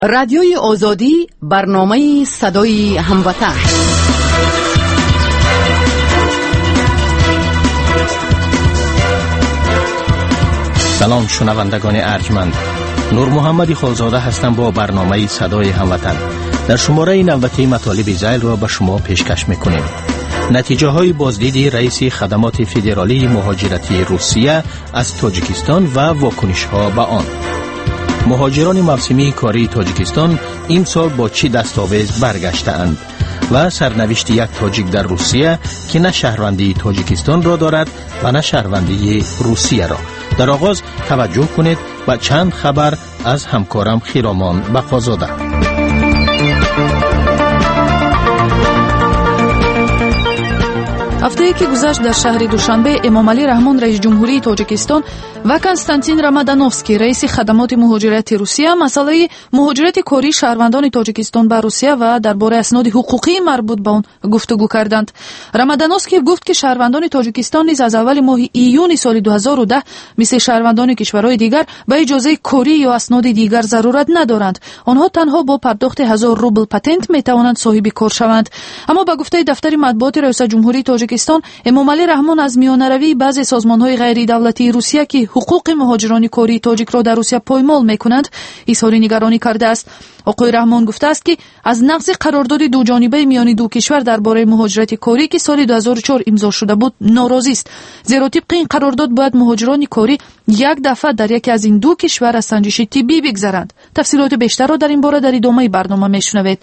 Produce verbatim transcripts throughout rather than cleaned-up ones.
رادیوی آزادی، برنامه صدای هموطن. سلام شنوندگان ارجمند، نور محمدی خالزاده هستم با برنامه صدای هموطن. در شماره نوبتی مطالب ذیل را به شما پیشکش میکنیم. نتیجه های بازدید رئیس خدمات فدرالی مهاجرتی روسیه از تاجیکستان و واکنش ها به آن. مهاجران موسمی کاری تاجیکستان این سال با چی دستاویز برگشته‌اند و سرنوشت یک تاجیک در روسیه که نه شهروندی تاجیکستان را دارد و نه شهروندی روسیه را. در آغاز توجه کنید و چند خبر از همکارم خیرامان بقازاده. هفته‌ای که گذشت در شهر دوشنبه، امام علی رحمان رئیس جمهوری تاجیکستان و کنستانتین رامادانوفسکی رئیس خدمات مهاجرتی روسیه مسئله مهاجرت کاری شهروندان تاجیکستان به روسیه و درباره اسناد حقوقی مربوط به آن گفتگو کردند. رامادانوفسکی گفت که شهروندان تاجیکستان نیز از اول ماه ایون سال دو هزار و ده مثل شهروندان کشورهای دیگر به اجازه کاری یا اسناد دیگر ضرورت ندارند. آنها تنها با پرداخت هزار روبل پتنت میتوانند صاحب کار شوند. اما به گفته دفتر مطبوعات رئیس جمهوری تاجیکستان، امام علی رحمان از میانروی بعضی سازمان‌های غیر دولتی روسیه که حقوق مهاجران کاری تاجیک را در روسیه پایمال میکنند اظهار نگرانی کرده است. آقای رحمان گفته است که از نقض قرارداد دو جانبه میان دو کشور درباره مهاجرت کاری که سال دو هزار و چهار امضا شده بود ناراضی است، زیرا طبق این قرارداد باید مهاجران کاری یک دفعه در یکی از این دو کشور از سنجش طبی بگذرند. تفصیلات بیشتر را در این باره در ادامه برنامه میشنوید.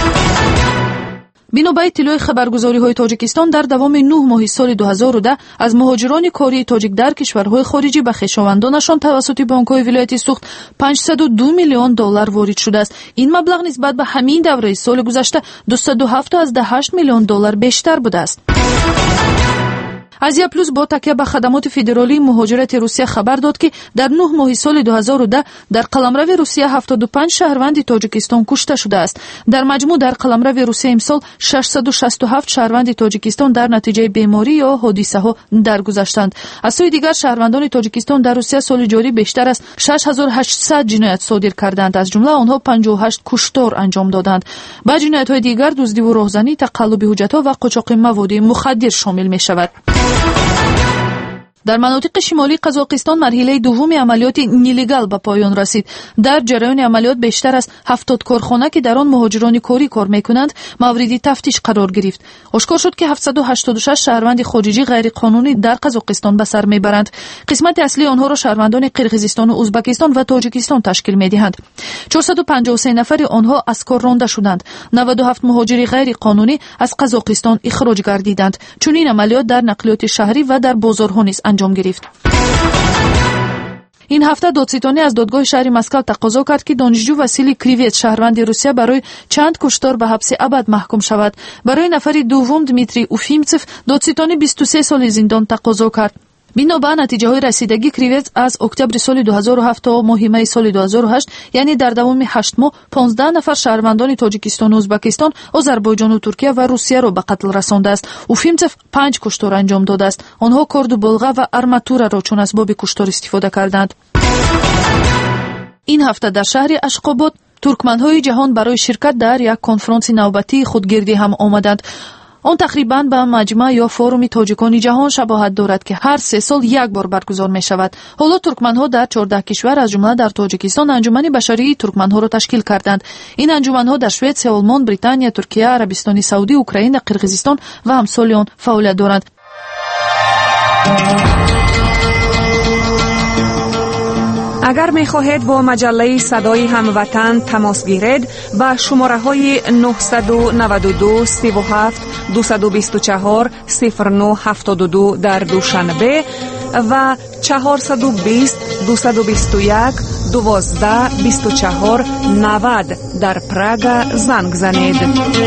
بنابر اطلاع خبرگزاری‌های تاجیکستان، در دوام نه ماه سال دو هزار و ده از مهاجران کاری تاجیک در کشورهای خارجی به خویشاوندانشان توسط بانک‌های ولایت سوخت پانصد و دو میلیون دلار وارد شده است. این مبلغ نسبت به همین دوره سال گذشته دویست و هفتاد و هشت میلیون دلار بیشتر بوده است. آزیا پلوس با تکیه به خدمات فدرالی مهاجرت روسیه خبر داد که در نه ماه سال دو هزار و ده در قلمرو روسیه هفتاد و پنج شهروند تاجیکستان کشته شده است. در مجموع در قلمرو روسیه امسال ششصد و شصت و هفت شهروند تاجیکستان در نتیجه بیماری یا حادثه ها درگذشتند. از سوی دیگر شهروندان تاجیکستان در روسیه سال جاری بیشتر از شش هزار و هشتصد جنایت صادر کردند. از جمله آنها پنجاه و هشت کشتار انجام دادند. با جنایت‌های دیگر دزدی و راهزنی، تقلب حجت‌ها و قاچاق مواد مخدر شامل می‌شود. در مناطق شمالی قزاقستان مرحله دوم عملیات نیلیگال به پایان رسید. در جریان عملیات بیشتر از هفتاد کارخانه که در آن مهاجران کاری کار میکنند مورد تفتیش قرار گرفت. آشکار شد که هفتصد و هشتاد و شش شهروند خارجی غیر قانونی در قزاقستان به سر میبرند. قسمت اصلی آنها را شهروندان قرقیزستان و ازبکستان و تاجیکستان تشکیل میدهند. چهارصد و پنجاه و سه نفر آنها از کار رانده شدند. نود و هفت مهاجر غیر قانونی از قزاقستان اخراج گردیدند. چون این عملیات در نقلیات شهری و در بازارها نیز انجام گرفت. این هفته دادستانی از دادگاه شهر مسکو تقاضا کرد که دانشجو واسیلی کریویت شهروند روسیه برای چند کشتار به حبس ابد محکوم شود. برای نفر دوم دمیتری اوفیمتسف دادستانی بیست و سه سال زندان تقاضا کرد. بنابر نتیجه های رسیدگی، کریویت از اکتبر سال دو هزار و هفت تا ماه می سال دو هزار و هشت یعنی در دوام هشت ماه پانزده نفر شهروندان تاجیکستان و ازبکستان، آذربایجان و ترکیه و روسیه را به قتل رسانده است. اوفیمتسف پنج کشتار انجام داده است. آنها کارد و بلغه و ارماتور را چون اسباب کشتار استفاده کردند. این هفته در شهر اشخاباد ترکمن‌های جهان برای شرکت در یک کنفرانس نوبتی خودگردی هم آمدند. آن تقریباً به مجمع یا فوروم تاجیکان جهان شباهت دارد که هر سه سال یک بار برگزار می شود. حالا ترکمن‌ها در چهارده کشور از جمله در تاجیکستان انجمن بشری ترکمن‌ها را تشکیل کردند. این انجمن‌ها در سوئد، آلمان، بریتانیا، ترکیه، عربستان سعودی، اوکراین، قرقیزستان و همسال آن فعالیت دارند. اگر می خواهید با مجله صدای هموطن تماس گیرید، با شماره های نه نه دو سه هفت دو دو چهار صفر نه هفت دو در دوشنبه و چهارصد و بیست دویست و بیست و یک دوازده بیست و چهار نود در پراگ زنگ زنید.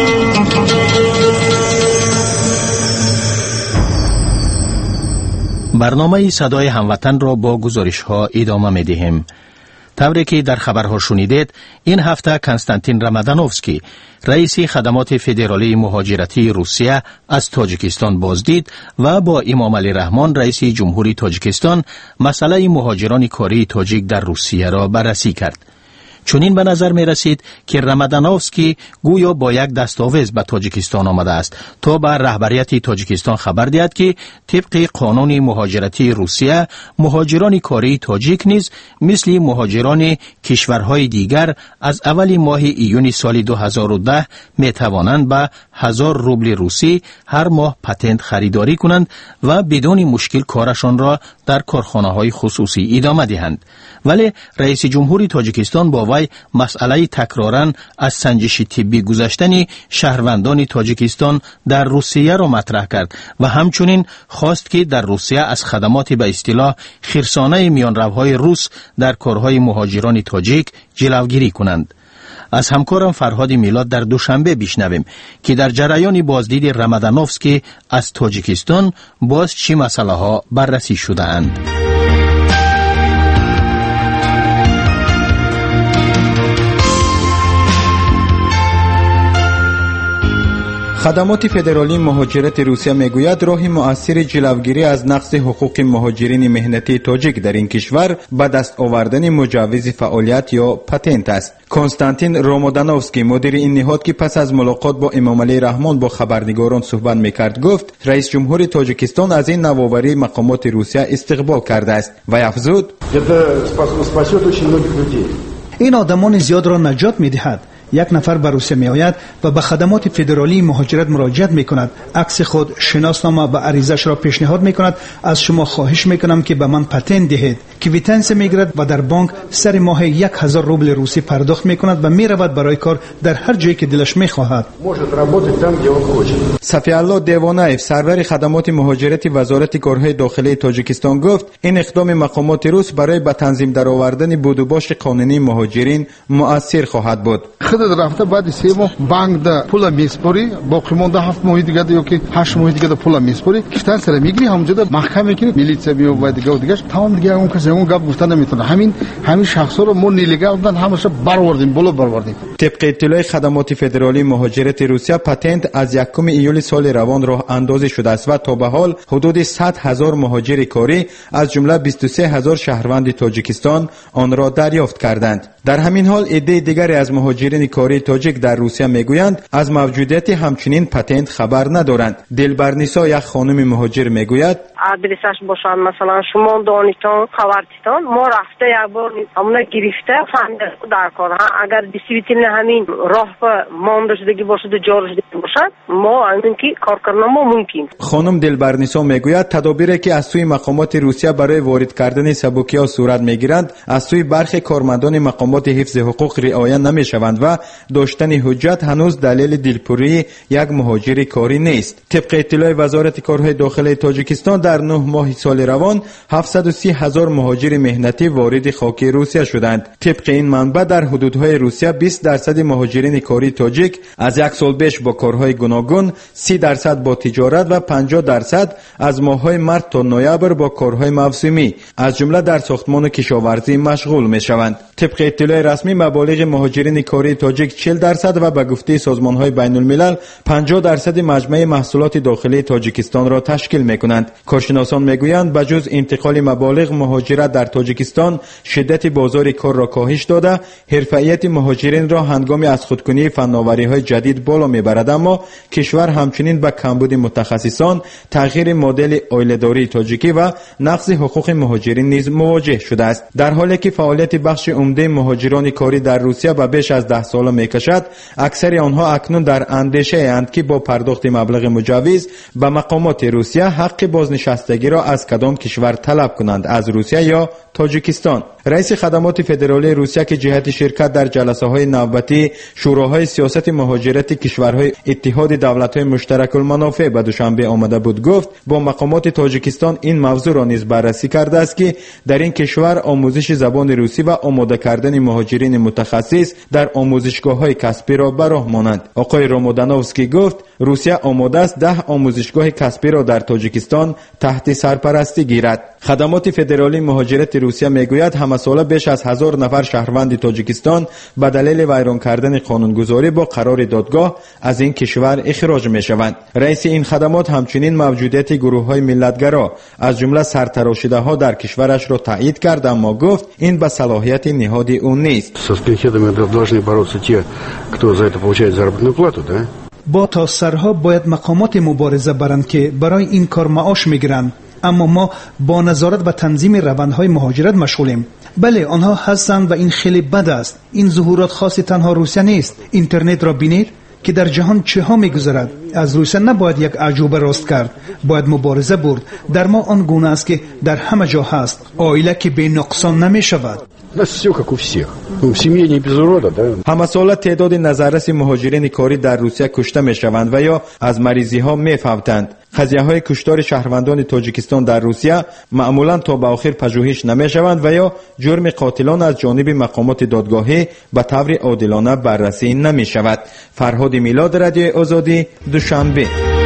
برنامه صدای هموطن را با گزارش ها ادامه می دهیم. طوری که در خبرها شنیدید، این هفته کنستانتین رامادانوفسکی رئیس خدمات فدرالی مهاجرتی روسیه از تاجیکستان بازدید و با امام علی رحمان رئیس جمهوری تاجیکستان مسئله مهاجران کاری تاجیک در روسیه را بررسی کرد. چنین به نظر می رسید که رامادانوفسکی گویا با یک دستاویز به تاجیکستان آمده است تا به رهبریت تاجیکستان خبر دهد که طبق قانون مهاجرتی روسیه مهاجران کاری تاجیک نیز مثل مهاجران کشورهای دیگر از اول ماه ایون سال دو هزار و ده می توانند به هزار روبل روسی هر ماه پتنت خریداری کنند و بدون مشکل کارشان را در کارخانه‌های خصوصی ادامه دهند. ولی رئیس جمهور تاجیکستان با وی مسئله تکرارن از سنجش طبی گذشتن شهروندان تاجیکستان در روسیه را مطرح کرد و همچنین خواست که در روسیه از خدمات به اصطلاح خرسانه میانروهای روس در کارهای مهاجران تاجیک جلوگیری کنند. از همکارم فرهاد میلاد در دوشنبه بشنویم که در جریان بازدید رامادانوفسکی از تاجیکستان باز چه مسئله ها بررسی شده اند. خدمات فدرالی مهاجرت روسیه میگوید راه مؤثر جلوگیری از نقض حقوق مهاجرین مهنتی تاجیک در این کشور به دست آوردن مجوز فعالیت یا پتنت است. کنستانتین رامادانوفسکی مدیر این نهاد که پس از ملاقات با امامعلی رحمان با خبرنگاران صحبت میکرد گفت رئیس جمهور تاجیکستان از این نوآوری مقامات روسیه استقبال کرده است و افزود این آدمان زیاد را نجات میدهد. یک نفر به روسیه می آید و به خدمات فدرالی مهاجرت مراجعت می کند. عکس خود، شناسنامه و عریضش را پیشنهاد می کند. از شما خواهش می کنم که به من پتنت دهید. کویتانس می گیرد و در بانک سر ماه یک هزار روبل روسی پرداخت می کند و می رود برای کار در هر جایی که دلش می خواهد. صفی الله دیوانایف سرور خدمات مهاجرت وزارت کارهای داخلی تاجیکستان گفت این اقدام مقامات روس برای به تنظیم درآوردن بود و باش قانونی مهاجرین مؤثر خواهد بود. خود رفته بعد سه ماه بانک ده پول میسپاری باقی مونده هفت ماه دیگه ده یا که هشت ماه دیگه ده پول میسپاری کشتن سر میگیری همونجا ده محکمه که میلیتسیا میو و دیگه و دیگه تمام دیگه اون کسی اون گپ گفتن نمیتونه. همین همین شخصا رو ما نیلیگال بودن همش برآوردیم بالا برآوردیم. طبق اطلاع خدمات فدرالی مهاجرت روسیه پتنت از یکم ایول سال روان راه اندازی شده است و تا به حال حدود صد هزار مهاجر کاری از جمله بیست و سه هزار شهروند تاجیکستان آن را دریافت کردند. در همین حال عده دیگری از مهاجرین کاری تاجیک در روسیه میگویند از موجودیت همچنین پتنت خبر ندارند. دلبرنیسا یک خانم مهاجر میگوید آدرسش باشن مثلا شما دانیتان خبرتیتان ما رفته یک بار همونه گرفته فنده در کار اگر دیسیبیتین همین راه به مانده شدگی باشد و جا شدگی باشد ما همین که کار کردن ما ممکن. خانم دلبرنیسا میگوید تدابیری که از سوی مقامات روسیه برای وارد کردن سبوکی‌ها صورت میگیرند از سوی برخی کارمندان مقامات حفظ حقوق رعایت نمیشوند و داشتن حجت هنوز دلیل دلپوری یک مهاجر کاری نیست. طبق اطلاع وزارت کارهای داخلی تاجیکستان در نه ماه سال روان هفتصد و سی هزار مهاجر مهنتی وارد خاک روسیه شدند. طبق این منبع در حدودهای روسیه بیست درصد مهاجرین کاری تاجیک از یک سال پیش با کارهای گوناگون، سی درصد با تجارت و پنجاه درصد از ماههای مارس تا نوامبر با کارهای موسمی از جمله در ساختمان و کشاورزی مشغول میشوند. طبق اطلاع رسمی مبالغ مهاجرین کاری تاجیک چهل درصد و به گفته سازمان‌های بین الملل پنجاه درصد مجموع محصولات داخلی تاجیکستان را تشکیل می‌کنند. کارشناسان میگویند بجز انتقال مبالغ مهاجرت در تاجیکستان شدت بازار کار را کاهش داده، حرفه‌ایت مهاجرین را هنگام از خودکنی فناوری‌های جدید بالا میبرد، اما کشور همچنین به کمبود متخصصان، تغییر مدل عائله‌داری تاجیکی و نقض حقوق مهاجرین نیز مواجه شده است. در حالی که فعالیت بخش عمده مهاجران کاری در روسیه به بیش از ده سال میکشد، اکثر آنها اکنون در اندیشه اند که با پرداخت مبلغ مجوز به مقامات روسیه حق بازنشستگی را از کدام کشور طلب کنند، از روسیه یا تاجیکستان. رئیس خدمات فدرالی روسیه که جهت شرکت در جلسه‌های نوبتی شوراهای سیاست مهاجرت کشورهای اتحاد دولت‌های مشترک المنافع به دوشنبه آمده بود گفت با مقامات تاجیکستان این موضوع را نیز بررسی کرده است که در این کشور آموزش زبان روسی و آماده کردن مهاجرین متخصص در آموزشگاه‌های کسبی را به راه مانند. آقای رامادانوفسکی گفت روسیه آماده است ده آموزشگاه کسبی را در تاجیکستان تحت سرپرستی گیرد. خدمات فدرالی مهاجرت روسیه میگوید همساله بیش از هزار نفر شهروند تاجیکستان به دلیل ویران کردن قانونگذاری با قرار دادگاه از این کشور اخراج میشوند. رئیس این خدمات همچنین موجودیت گروه‌های ملتگرا از جمله سرتراشیده‌ها در کشورش را تایید کرد، اما گفت این به صلاحیت نهاد او نیست. با تاثرها باید مقامات مبارزه برند که برای این کار معاش میگیرند، اما ما با نظارت و تنظیم روندهای مهاجرت مشغولیم. بله آنها هستند و این خیلی بد است. این ظهورات خاص تنها روسیه نیست. اینترنت را بینید که در جهان چه ها میگذرد. از روسیه نباید یک اعجوبه راست کرد، باید مبارزه برد. در ما آن گونه است که در همه جا هست. عائله که بی نقصان نمی شود. همه ساله تعداد نظررس مهاجرین کاری در روسیه کشته می شوند و یا از مریضی ها می فوتند. قضیه های کشتار شهروندان تاجیکستان در روسیه معمولا تا به آخر پژوهش نمی شوند و یا جرم قاتلان از جانب مقامات دادگاهی به طور عادلانه بررسی نمی شود. فرهاد میلاد، رادیو آزادی، دوشنبه.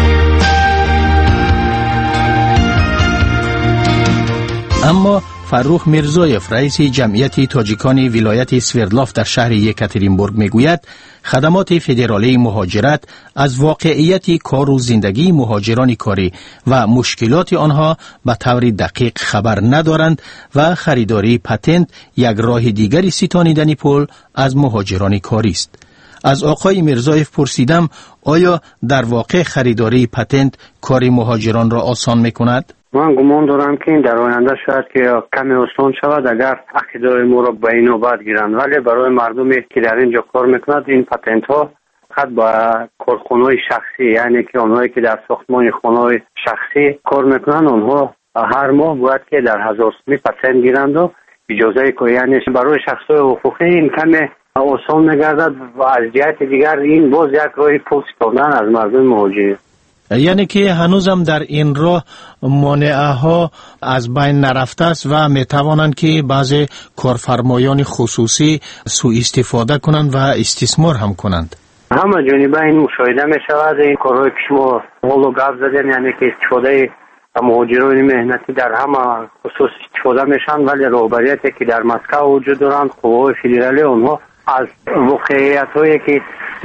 اما فروخ میرزایف رئیس جمعیت تاجیکان ولایت سوردلاف در شهر یکاترینبورگ میگوید خدمات فدرالی مهاجرت از واقعیت کار و زندگی مهاجران کاری و مشکلات آنها به طور دقیق خبر ندارند و خریداری پتنت یک راه دیگری ستانیدن پول از مهاجران کاری است. از آقای میرزایف پرسیدم آیا در واقع خریداری پتنت کار مهاجران را آسان میکند؟ من گمان دارم که این در آینده شاید که کمی آسان شود اگر عقیده‌های ما را به این نوبت گیرند، ولی برای مردمی که در اینجا کار میکند این پتنت ها فقط با کارخانه‌های شخصی، یعنی که آنهایی که در ساختمان خانه‌های شخصی کار میکنند آنها هر ماه باید که در هزار سومی پتنت گیرند و اجازه کار، یعنی برای شخص‌های حقوقی این کمی آسان میگردد و از جهت دیگر این باز یک راه پول ستاندن از مردم مهاجر. یعنی که هنوزم در این راه مانعه ها از بین نرفته است و می توانند که بعضی کارفرمایان خصوصی سوء استفاده کنند و استثمار هم کنند. همه جانبه این مشاهده می شود. این کارهای که شما حالا گفت زدین، یعنی که استفاده مهاجران مهنتی در همه خصوص استفاده میشن، ولی رهبریتی که در مسکو وجود دارند، قوای فدرالی، آنها از واقعیت هایی که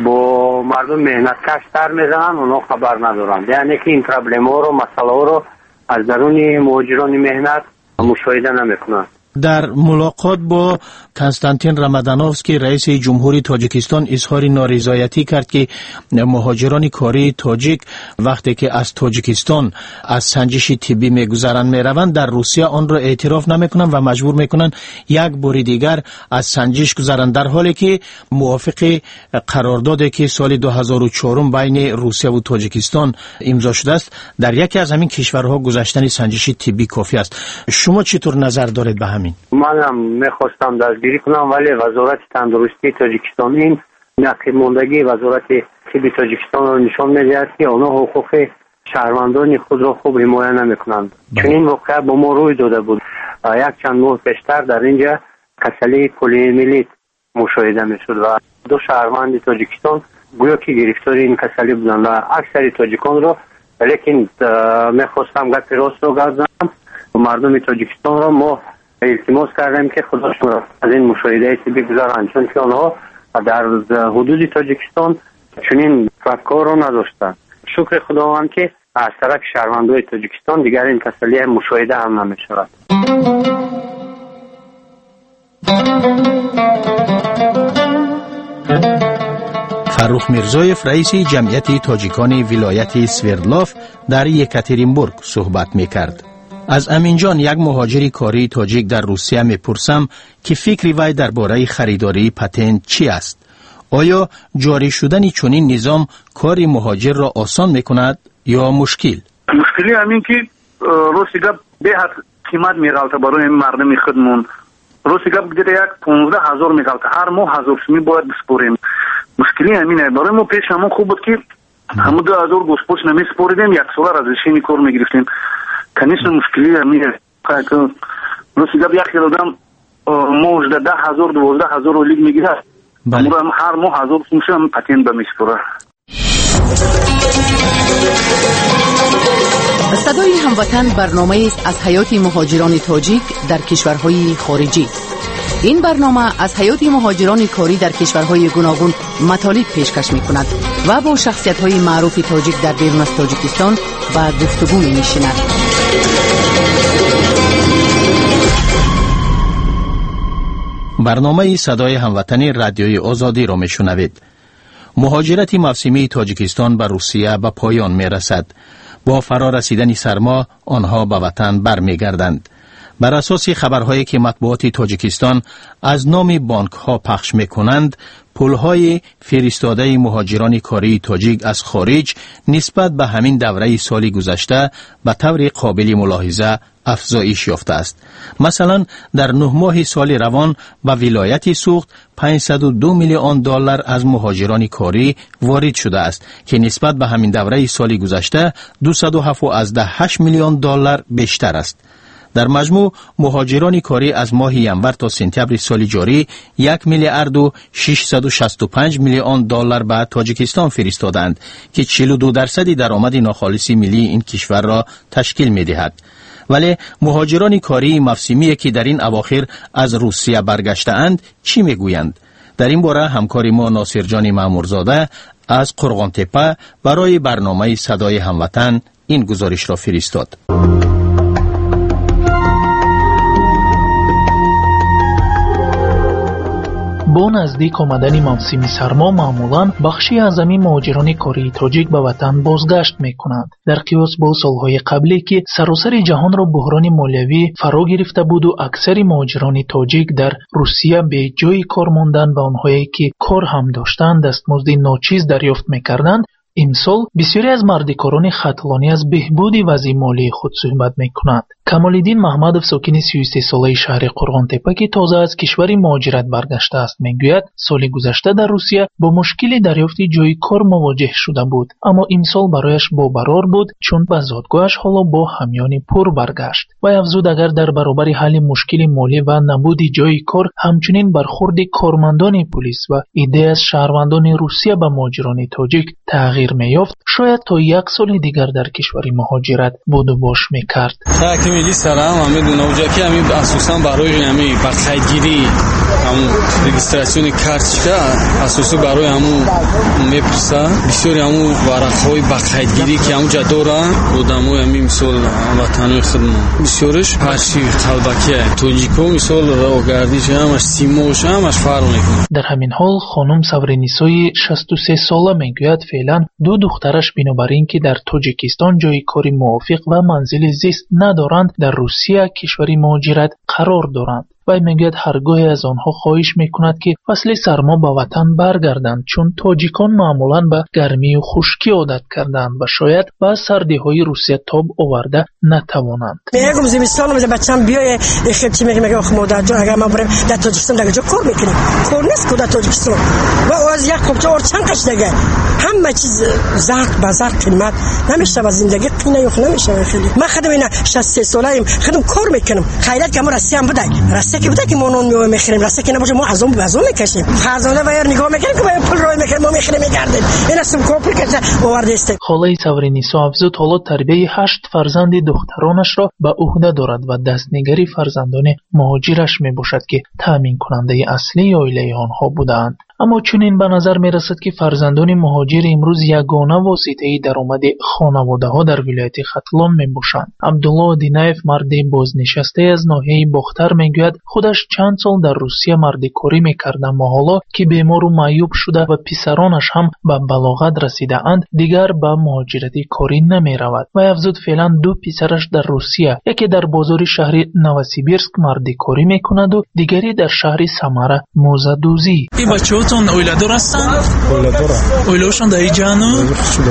با مردم مهنت کش تر میزنن اونها خبر ندارند. یعنی که این پرابلم ها رو، مسئله ها رو از درون مهاجران مهنت مشاهده نمیکنند. در ملاقات با کنستانتین رامادانوفسکی رئیس جمهوری تاجیکستان اظهار نارضایتی کرد که مهاجران کاری تاجیک وقتی که از تاجیکستان از سنجش طبی میگذرند میروند در روسیه آن را اعتراف نمیکنند و مجبور میکنند یک بار دیگر از سنجش گذرند، در حالی که موافق قراردادی که سال دو هزار و چهار بین روسیه و تاجیکستان امضا شده است در یکی از همین کشورها گذشتن سنجش طبی کافی است. شما چطور نظر دارید به همین؟ منم میخواستم دستگیری کنم، ولی وزارت تندرستی تاجیکستان این نقل ماندگی وزارت طب تاجیکستان را نشان میدهد که آنها حقوق شهروندان خود را خوب حمایت نمیکنند. چون این واقعه با ما روی داده بود. یک چند ماه پیشتر در اینجا کسلی پلیمیلیت مشاهده میشد و دو شهروند تاجیکستان گویا که گرفتار این کسلی بودند و اکثر تاجیکان را، لیکن میخواستم گپ راست رو گفتم مردم تاجیکستان را ما التماس کردیم که خودشون از این مشاهده طبی بگذارند، چون که آنها در حدود تاجیکستان چنین فکر رو نداشتند. شکر خداوند که از طرف شهروندان تاجیکستان دیگر این کسلی مشاهده هم نمی شود. فروخ میرزایف رئیس جمعیت تاجیکان ولایت سوردلاف در یکاترینبورگ صحبت میکرد. از امینجان یک مهاجر کاری تاجیک در روسیه میپرسم که فکری وی درباره خریداری پتنت چی است؟ آیا جاری شدن چنین نظام کاری مهاجر را آسان میکند یا مشکل؟ مشکلی همین که روسی گپ به حد قیمت میغلطه برای مردم خودمون. روسی گپ دیگه یک پانزده هزار میغلطه، هر ماه هزار سومی باید بسپاریم. مشکلی همینه. برای ما پیش همون خوب بود که همون دو هزار گوسپوچ نمیسپاریدیم، یک سال از اشینی کار میگرفتیم. کنیش مشکلی همینه. روسی گپ یک کیلوگرم موجده ده هزار دوازده هزار و لیگ میگیره. بله. هر ماه هزار سومی هم پتنت بمیسپاره. صدای هموطن برنامه است از حیات مهاجران تاجیک در کشورهای خارجی. این برنامه از حیات مهاجران کاری در کشورهای گوناگون مطالب پیشکش می کند و با شخصیت‌های معروف تاجیک در بیرون از تاجیکستان با گفتگو می نشیند. برنامه صدای هموطنی رادیوی آزادی را می شنوید. مهاجرت موسمی تاجیکستان به روسیه به پایان می رسد. با فرا رسیدن سرما آنها به وطن برمیگردند. بر اساس خبرهایی که مطبوعات تاجیکستان از نام بانک ها پخش می کنند، پولهای فرستاده مهاجران کاری تاجیک از خارج نسبت به همین دوره سال گذشته به طور قابل ملاحظه افزایش یافته است. مثلا در نه ماه سال روان به ولایت سوخت پانصد و دو میلیون دلار از مهاجران کاری وارد شده است که نسبت به همین دوره سال گذشته دویست و هفت میلیون دلار بیشتر است. در مجموع مهاجران کاری از ماه ینور تا سپتامبر سال جاری یک میلیارد و ششصد و شصت و پنج میلیون دلار به تاجیکستان فرستادند که چهل و دو درصد درآمد ناخالص ملی این کشور را تشکیل می‌دهد. ولی مهاجران کاری موسمی که در این اواخر از روسیه برگشته‌اند چی میگویند؟ در این باره همکار ما ناصر جان مامورزاده از قرغانتپه برای برنامه صدای هموطن این گزارش را فرستاد. با نزدیک آمدن موسم سرما معمولاً بخشی اعظمی مهاجران کاری تاجیک به وطن بازگشت می‌کنند. در قیاس با سالهای قبلی که سراسر جهان را بحران مالیوی فرا گرفته بود و اکثر مهاجران تاجیک در روسیه به جای کار ماندن و آنهایی که کار هم داشتند دستمزد ناچیز دریافت می‌کردند، امسال بسیاری از مردکاران خطلانی از بهبود وضع مالی خود صحبت می‌کنند. کمال‌الدین محمدов ساکن سی و سه ساله شهر قرغانتپه که تازه از کشور مهاجرت برگشته است میگوید سال گذشته در روسیه با مشکل دریافت جای کار مواجه شده بود، اما امسال برایش باورار بود چون به زادگاهش حالا با همیان پر برگشت. و افزود اگر در برابر حل مشکل مالی و نبود جای کار همچنین برخورد کارمندان پلیس و ایده از شهروندان روسیه به مهاجران تاجیک تغییر میافت، شاید تا یک سال دیگر در کشور مهاجرت بود و باش میکرد. ملی سلام همه دونوجا که همین اساسا برای همین بخیدگیری همون رجیستراسیون کارتشکا اساسا برای همون میپرسا بسیاری همون ورقهای بخیدگیری که همونجا دارن بودمو همین مثال وطنی خدمت بسیارش هرچی قلبکی توجیکو مثال راهگردیش همش سیموش همش فرق میکنه. در همین حال خانم سورنیسای شصت و سه ساله میگوید فعلا دو دخترش بنابر اینکه در تاجیکستان جای کاری موافق و منزل زیست ندارند در روسیه کشوری مهاجرت قرار دارند. و میگوید هرگاه از آنها خواهش میکند که فصل سرما به وطن برگردند چون تاجیکان معمولا به گرمی و خشکی عادت کردند و شاید به سردی های روسیه تاب آورده نتوانند. میگم زمستان میگم بچه‌م بیای خیلی میگم میگم خب مادر جان اگر ما بریم در تاجیکستان دیگه جا کار میکنیم کار نیست که در تاجیکستان و از یک کپچه اور چند کش دیگه همه چیز زرق بازار قیمت نمیشه و زندگی قینه یخ نمیشه. خیلی من خودم اینا شصت و سه ساله‌ام خودم کار میکنم خیرت که ما رسیدم بوده راسته که بوده که ما نون میو میخریم راسته که نباشه ما از اون بازو میکشیم خزانه و نگاه میکنیم که ما پول روی میخریم ما میخریم میگردیم این اسم کمپلیکیت آورده است. خاله سورنیسا افزود حالا تربیت هشت فرزند دخترانش را به عهده دارد و دستنگری فرزندان مهاجرش میباشد که تامین کننده اصلی عائله آنها بودند. اما چنین به نظر می رسد که فرزندان مهاجر امروز یگانه واسطه درآمد خانواده ها در ولایت ختلان می باشند. عبدالله دینایف مرد بازنشسته از ناحیه باختر می گوید خودش چند سال در روسیه مردکاری می کرد اما حالا که بیمار و معیوب شده و پسرانش هم به بلاغت رسیده اند دیگر به مهاجرت کاری نمی رود. و افزود فعلا دو پسرش در روسیه، یکی در بازار شهر نوسیبیرسک مردکاری می کند و دیگری در شهر سمره موزدوزی. تون اویلادور هستن؟ اویلادور اویلاشون در جانو؟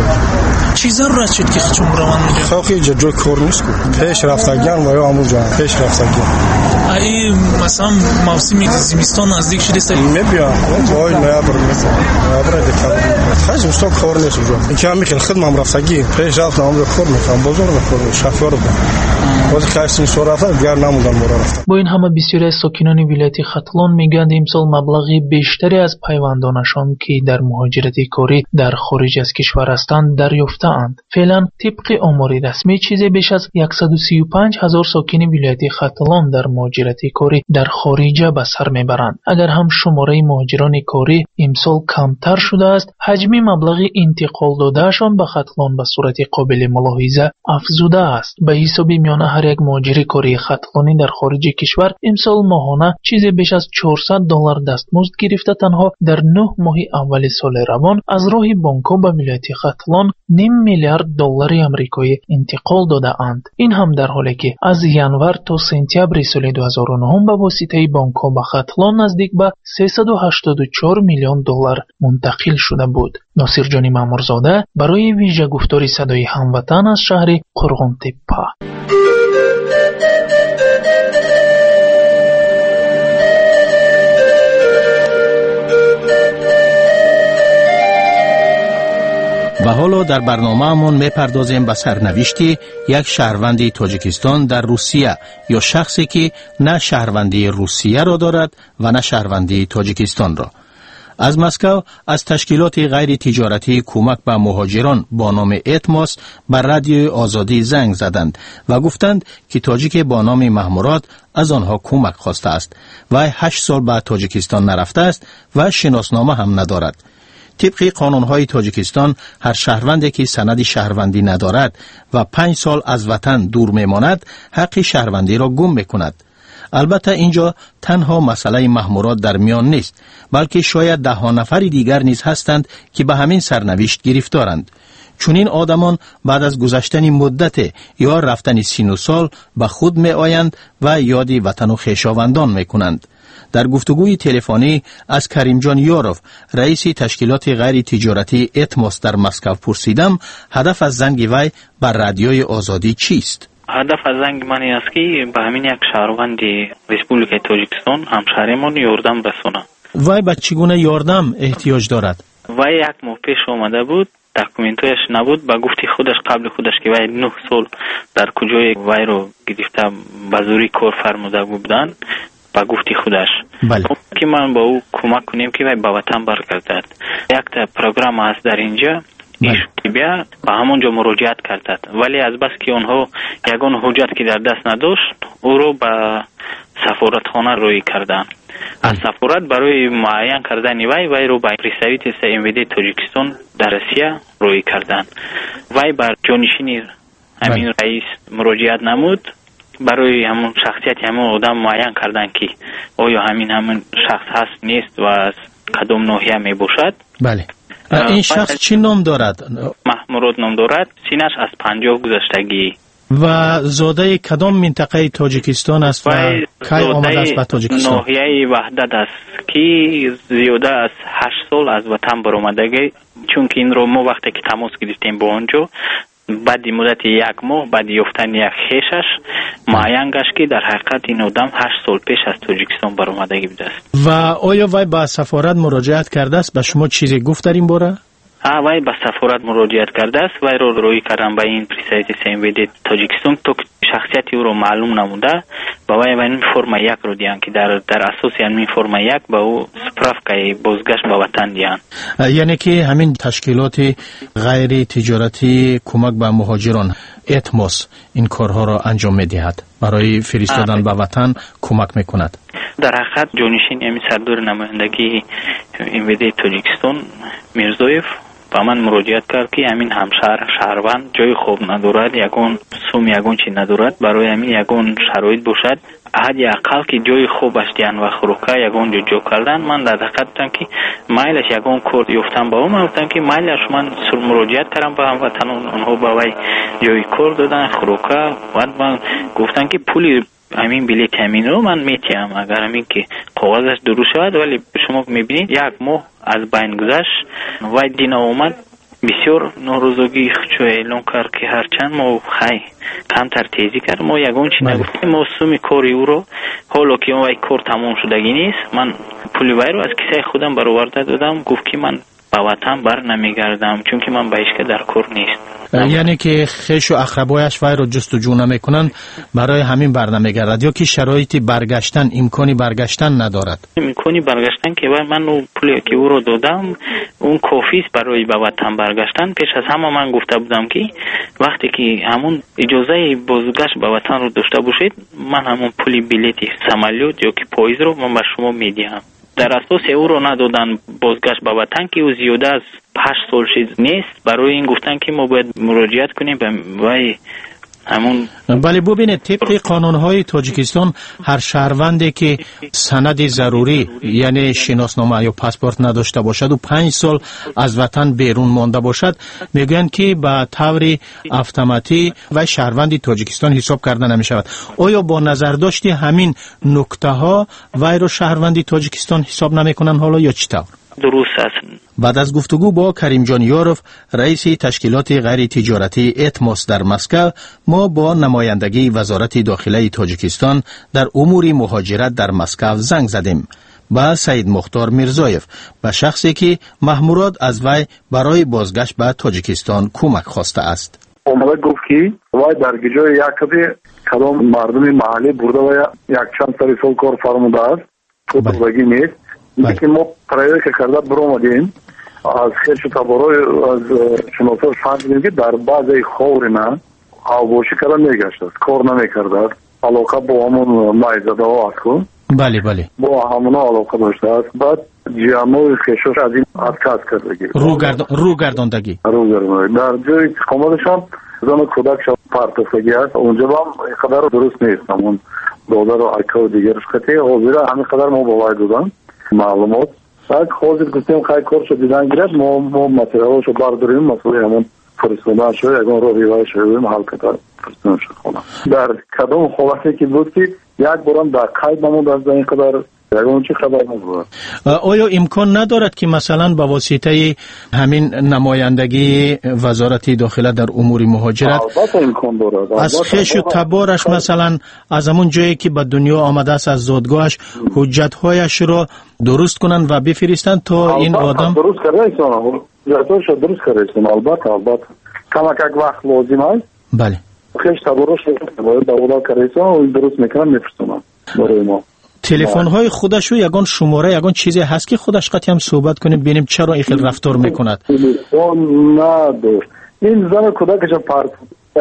چی ضرورت شد که خچون روان میگه؟ خواهی جا جای کار نیست که پیش رفتگان و یا همون جا پیش رفتگان ای مثلا موسم زمستان نزدیک شده است؟ میبیا بای نوامبر مثلا نوامبر دکتر خرج مستوى کار نیست اونجا. اینکه هم میخواد خدمت رفتگی پیش رفت نام کار میکنم بازار میکنم شفیار بود. وقتی خرج سوراتا دیگر نموندن مرا رفت. با این همه بسیاری از ساکنان ولایت ختلان میگن امسال مبلغی بیشتری از پیوندانشان که در مهاجرت کاری در خارج از کشور هستند دریافته‌اند. فعلا طبق آمار رسمی چیزی بیش از صد و سی و پنج هزار ساکن ولایت ختلان در مهاجرت کاری در خارج به سر میبرند. اگر هم شماره مهاجران کاری امسال کمتر شده است، حجم مبلغ انتقال دادهشان به ختلان به صورت قابل ملاحظه افزوده است. به حساب میانه هر یک مهاجر کاری ختلانی در خارج کشور امسال ماهانه چیزی بیش از چهارصد دلار دستمزد گرفته تنها در نه ماه اول سال روان از راه بانک‌ها به ولایت ختلان نیم میلیارد دلار آمریکایی انتقال داده اند. این هم در حالی که از ینور تا سپتامبر سال دو هزار و نه به واسطه بانک‌ها به ختلان نزدیک به سیصد و هشتاد و چهار میلیون دلار منتقل شده بود. ناصر جانی مامورزاده برای ویژه گفتار صدای هموطن از شهر قرغن‌تپه. و حالا در برنامه‌مون میپردازیم به سرنوشتی یک شهروند تاجیکستان در روسیه یا شخصی که نه شهروندی روسیه را دارد و نه شهروندی تاجیکستان را. از مسکو از تشکیلات غیر تجارتی کمک به مهاجران با نام اتموس بر رادیوی آزادی زنگ زدند و گفتند که تاجیک با نام محمورات از آنها کمک خواسته است و هشت سال به تاجیکستان نرفته است و شناسنامه هم ندارد. طبق قانون‌های تاجیکستان هر شهروندی که سند شهروندی ندارد و پنج سال از وطن دور میماند حق شهروندی را گم میکند. البته اینجا تنها مسئله محمورات در میان نیست، بلکه شاید ده ها نفر دیگر نیز هستند که به همین سرنوشت گرفتارند. چون این آدمان بعد از گذشتن مدت یا رفتن سین و سال به خود می آیند و یاد وطن و خویشاوندان می کنند. در گفتگوی تلفنی از کریم جان یاروف رئیس تشکیلات غیر تجارتی اتموس در مسکو پرسیدم هدف از زنگ وی بر رادیوی آزادی چیست؟ هدف از زنگ من است که به همین یک شهروند ریسپوبلیک تاجیکستان همشهریمون یاردم رسونه. وی به چگونه یاردم احتیاج دارد؟ وی یک ماه پیش آمده بود، داکومنتایش نبود، با گفتی خودش قبل خودش که وی نه سال در کجای وی رو گرفته به زوری کار فرموده بودن، با گفتی خودش. بله. که من با او کمک کنیم که وی به وطن برگردد. یک تا پروگرام هست در اینجا، ایش بیا به همونجا مراجعت کردد، ولی از بس که اونها یگان حجت که در دست نداشت او رو به سفارتخانه روی کردن. از سفارت برای معین کردن وی وی رو به پرسویت امویدی تاجیکستان در روسیه روی کردن. وی بر جانشین همین رئیس مراجعت نمود، برای همون شخصیت همون آدم معین کردن که آیا همین همون شخص هست نیست و از کدام ناحیه می باشد. بله. این شخص چی نام دارد؟ محمورات نام دارد. سینش از پنجاه گذشتگی. و زاده کدام منطقه تاجیکستان است و کی آمده است به تاجیکستان؟ ناحیه وحدت است که زیاده از هشت سال از وطن برآمدگی، چون که این رو ما وقتی که تماس گرفتیم با اونجا بعد مدت یک ماه بعد یافتن یک خیشش معین گشت که در حقیقت این آدم هشت سال پیش از تاجیکستان برآمدگی بوده است. و آیا وی به سفارت مراجعت کرده است؟ به شما چیزی گفت در این باره؟ ها، وی به سفارت مراجعت کرده است. وی رو روی کردن به این پرسایت سیمویدی تاجیکستان تو شخصیتی او رو معلوم نموده با وی و این فرم یک رو دیان که در در اساس این فرم یک با او سپرافکای بازگشت به وطن دیان. یعنی که همین تشکیلات غیر تجارتی کمک به مهاجران اتموس این کارها را انجام می‌دهد، برای فرستادن به وطن کمک می‌کند. در حقیقت جانشین امی سردار نمایندگی امویدی تاجیکستان میرزویف با من مراجعت کرد که همین همشهر شهروند جای خوب ندارد، یگان سوم یگان چی ندارد، برای همین یگان شرایط باشد حد اقل که جای خوب است دیان و خروکا یگان جو جو کردن. من در دقت بودم که مایلش یگان کورد یفتم با اون گفتم که مایلش من سر مراجعت کردم با هموطن اونها با وی جای کورد دادن خروکا. بعد من گفتم که پولی همین بلیط همین رو من میتیم اگر همین که کاغذش درست شود، ولی شما میبینید یک ماه از بین گذشت و دین اومد بسیار ناروزگی خچو اعلان کرد که هرچند ما خی کمتر تیزی کرد ما یگان چی نگفتیم موسم کاری او رو حالا که اون وی کار تمام شدگی نیست من پولی وی رو از کیسه خودم برآورده دادم. گفت که من ба ватан бар намегардам, чунки ман ба ҳеч дар кор нест. یعنی که خیش و اقربایش وی رو جستجو نمیکنن برای همین بر نمیگردد یا که شرایط برگشتن امکانی برگشتن ندارد؟ امکانی برگشتن که من اون پولی که او رو دادم اون کافی است برای به وطن برگشتن. پیش از همه من گفته بودم که وقتی که همون اجازه بازگشت به وطن رو داشته باشید من همون پولی بلیت سمالیات یا که پاییز رو من به شما میدیم. در اساس او رو ندادن بازگشت به وطن که او زیاده از هشت سال شد نیست، برای این گفتن که ما باید مراجعت کنیم به وای همون. بله ببینید طبق قانون‌های تاجیکستان هر شهروندی که سند ضروری یعنی شناسنامه یا پاسپورت نداشته باشد و پنج سال از وطن بیرون مانده باشد میگن که به طور اتوماتیک و شهروندی تاجیکستان حساب کرده نمیشود. آیا با نظر داشتی همین نکته ها وی را شهروندی تاجیکستان حساب نمیکنن حالا یا چطور؟ درست است. بعد از گفتگو با کریم جان یاروف رئیس تشکیلات غیر تجارتی اتماس در مسکو ما با نمایندگی وزارت داخله تاجیکستان در امور مهاجرت در مسکو زنگ زدیم. با سید مختار میرزایف به شخصی که مامورات از وی برای بازگشت به تاجیکستان کمک خواسته است. اومده گفت که وای در گجای یک کده کدام مردم محلی برده و یک چند سال سال کار فرموده است تو بازگی نیست. لیکن ما پرایده که کرده برامدیم از خیش و تبارای از شناسا فهمیدیم که در بعضی خوری نه آواشی کرده میگشت است، کار نمیکرده است، علاقه با همون مایزده ها است کن بله بله با همون علاقه داشته است. بعد جیانوی خیشش از این ادکاز کردگی رو, گردان... رو گرداندگی رو گرداندگی در جای اقامتشان زن کودک شد پارتفگی است. اونجا با هم قدر درست نیست، همون دادر و عکا و دیگرش خطی حاضره همین قدر ما باید دادن معلومات. بعد حاضر گفتیم خیلی کارشو دیدن گرد ما ما مطریالشو برداریم مسئله همون فرستادن شد اگه رو ریوای شدیم حل کتر فرستادن شد خونه. در کدام خلاصه که بود که یک بارم در قید نمود از این قدر اون چی خبر نبود. آیا امکان ندارد که مثلا با واسطه همین نمایندگی وزارت داخله در امور مهاجرت البته امکان دارد از خیش و تبارش مثلا از همون جایی که به دنیا آمده است از زادگاهش حجت‌هایش را درست کنن و بفرستن تا این آدم درست کرده ایستان حجت‌هاش درست کرده ایستان. البته البته کمک یک وقت لازم است. بله خیش تبارش باید داولا کرده ایستان درست میکنن میفرستن برای ما. تلفن های خودش و یگان شماره یگان چیزی هست که خودش قطعی هم صحبت کنیم ببینیم چرا این خیلی رفتار میکند. تلفن نداره. این زن کودکش پارت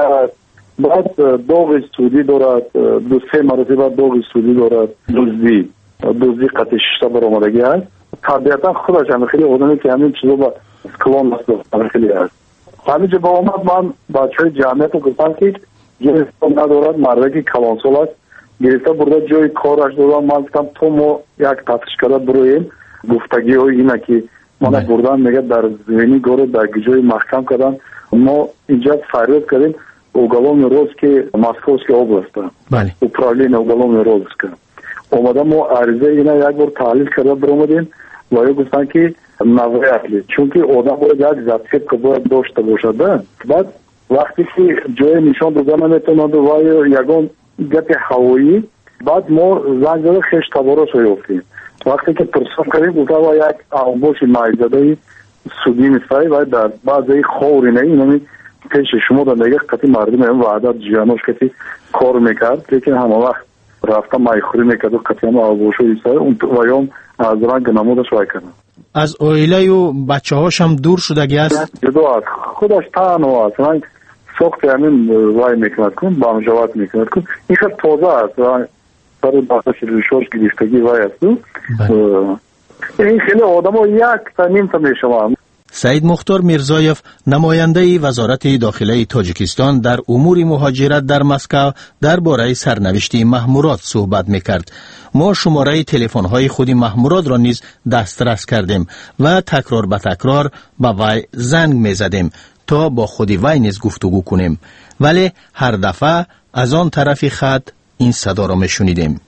بعد داغ استودی دارد، دو سه مرتبه داغ استودی دارد، دزدی دزدی قطعی ششتا برآمدگی است. طبیعتا خودش هم خیلی آدمی که همین چیزا با کلان است خیلی است. همینجا با اومد من بچهای جمعیت رو گفتم که جای ندارد مردی کلانسال است گرفته برده جای کارش دادم. من گفتم تو ما یک تفتیش کرده برویم گفتگی های اینه که ما بردن میگه در زمینی گاره در جای محکم کردن. ما اینجا فریاد کردیم اوگالوم روز که مسکوسکی اوبلاست بله اوپرالین اوگالوم روز که اومده ما عریضه اینا یک بار تحلیل کرده برامدیم و یا گفتن که نوعی اقلی چون که آدم باید یک ضبطیت که باید داشته باشده. بعد وقتی که جای نشان دادن نمیتوند و یگان گپ هوایی بعد ما زنگ زده خیش تبارش رو یافتیم. وقتی که پرسان کردیم گفته و یک آنبوش مایزده سودی میسایی و در بعضی خوری نه اینمی پیش شما در نگه قطعی مردم هم وعدت جیانوش کتی کار میکرد لیکن همه وقت رفته مایخوری میکرد و قطعی هم آنبوش رو ایسایی و هم از رنگ نمودش وای کردن. از اویله و بچه هاش هم دور شدگی است؟ جدا است خودش تنها است رنگ سخت همین وای میکند کن با مجاوت میکند کن این خیلی تازه است برای بخش ریشوش گریفتگی وای است. این خیلی آدم ها یک تا نیم تا میشوند. سید مختار میرزایف نماینده وزارت داخله تاجیکستان در امور مهاجرت در مسکو درباره سرنوشت مامورات صحبت میکرد. ما شماره تلفن های خود مامورات را نیز دسترس کردیم و تکرار به تکرار به وی زنگ میزدیم تا با خود وی نیز گفتگو کنیم ولی هر دفعه از آن طرف خط این صدا را میشنیدیم.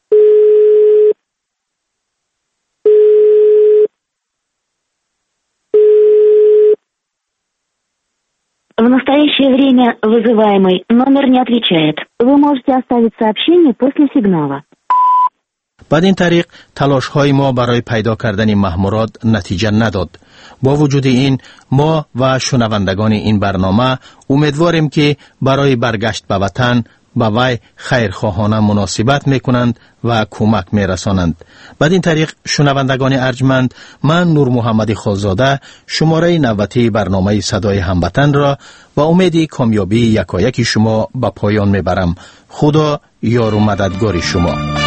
В настоящее время вызываемый номер не отвечает. Вы можете оставить сообщение после сигнала. بدین طریق تلاش های ما برای پیدا کردن مأمورات نتیجه نداد. با وجود این ما و شنوندگان این برنامه امیدواریم که برای برگشت به وطن به وی خیرخواهانه مناسبت میکنند و کمک میرسانند. بدین طریق شنوندگان ارجمند، من نور محمد خالزاده شماره نوبتی برنامه صدای هموطن را با امید کامیابی یکایک شما به پایان میبرم. خدا یار و مددگار شما.